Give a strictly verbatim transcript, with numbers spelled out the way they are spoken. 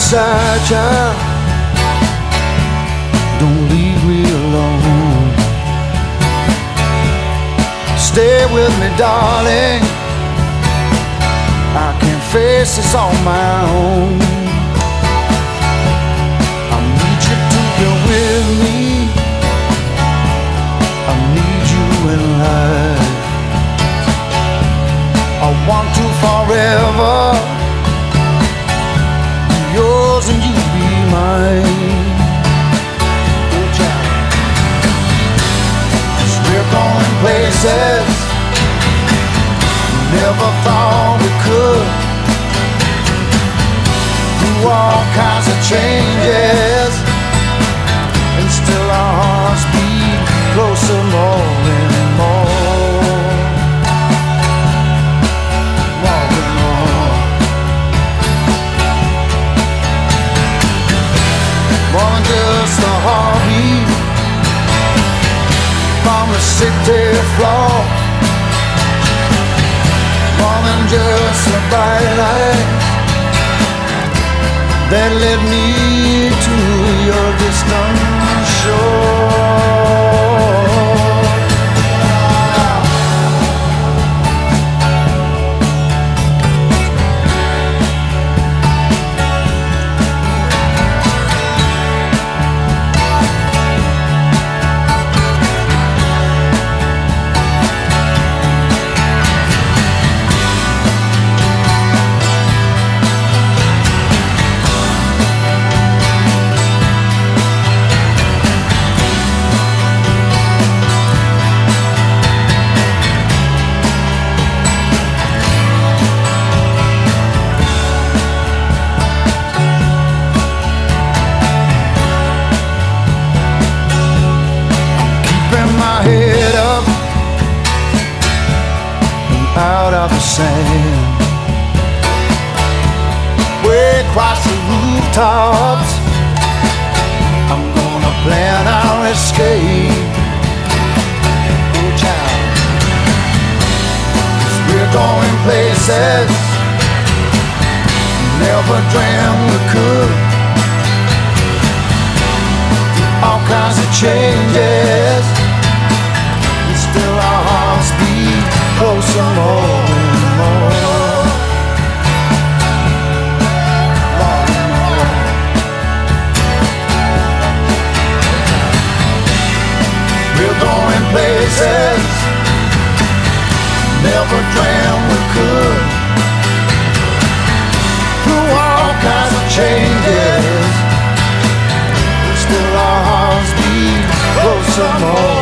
beside you. Don't leave me alone. Stay with me, darling. I can't face this on my own. I need you to be with me. I need you in life. I want to forever be yours and you be mine. Good job. 'Cause we're going places never thought we could. Through all kinds of changes, and still our hearts beat closer more and more. More and more. More than just a heartbeat from the city floor. More than just a bright light that led me to your distant shore. Head up and out of the sand, way across the rooftops. I'm gonna plan our escape. Oh child, 'cause we're going places never dreamt we could. All kinds of changes, still our hearts beat closer more and more. More and more. We're going places never dreamt we could. Through all kinds of changes, still our hearts beat closer more.